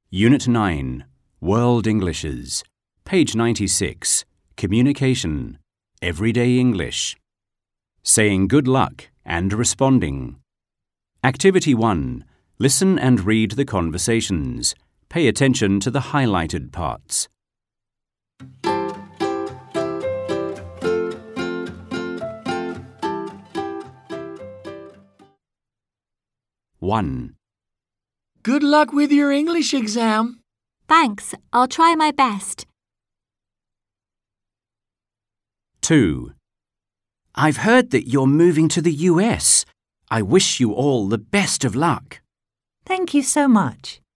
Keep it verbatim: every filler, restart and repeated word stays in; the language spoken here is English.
Unit nine, World Englishes, page ninety-six, Communication, Everyday English. Saying good luck and responding. Activity one. Listen and read the conversations. Pay attention to the highlighted parts. one. Good luck with your English exam. Thanks, I'll try my best. two. I've heard that you're moving to the U S. I wish you all the best of luck. Thank you so much.